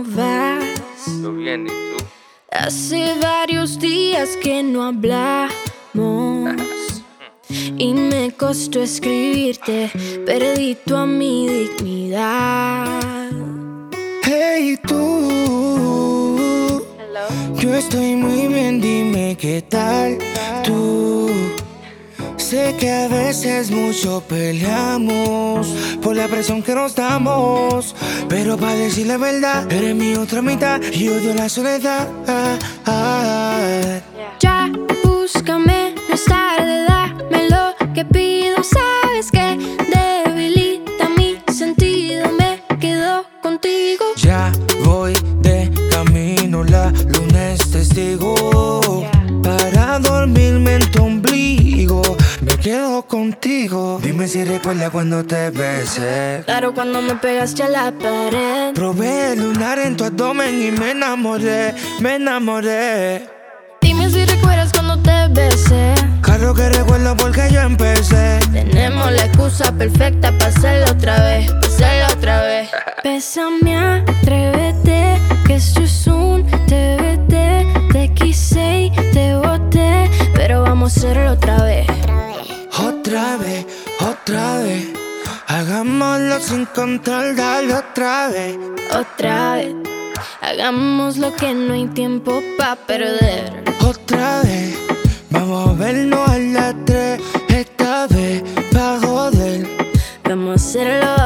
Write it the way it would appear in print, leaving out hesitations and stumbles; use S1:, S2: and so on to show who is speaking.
S1: vas?
S2: Yo bien, ¿y tú?
S1: Hace varios días que no hablamos y me costó escribirte, perdí a mi dignidad.
S3: Hey tú,
S1: Hello.
S3: yo estoy muy bien, dime qué tal tú. Sé que a veces mucho peleamos por la presión que nos damos, pero para decir la verdad, eres mi otra mitad y odio la soledad.
S1: Ya, búscame, no es tarde, dame lo que pido. Sabes que debilita mi sentido, me quedo contigo.
S3: Ya voy de camino, la luna es testigo. Para dormirme en tu ombligo, me quedo contigo. Dime si recuerdas cuando te besé.
S1: Claro, cuando me pegaste a la pared.
S3: Probé el lunar en tu abdomen y me enamoré, me enamoré.
S1: Dime si recuerdas cuando te besé.
S3: Claro que recuerdo porque yo empecé.
S1: Tenemos la excusa perfecta para hacerlo otra vez, para hacerlo otra vez. Bésame, atrévete, que esto es un TBT. Te quise y te boté, pero vamos a hacerlo otra vez.
S3: Otra vez, otra vez. Hagámoslo sin control, dale otra vez.
S1: Otra vez, hagamos lo que no hay tiempo pa' perder.
S3: Otra vez, vamos a vernos a las 3. Esta vez, pa' joder.
S1: Vamos a hacerlo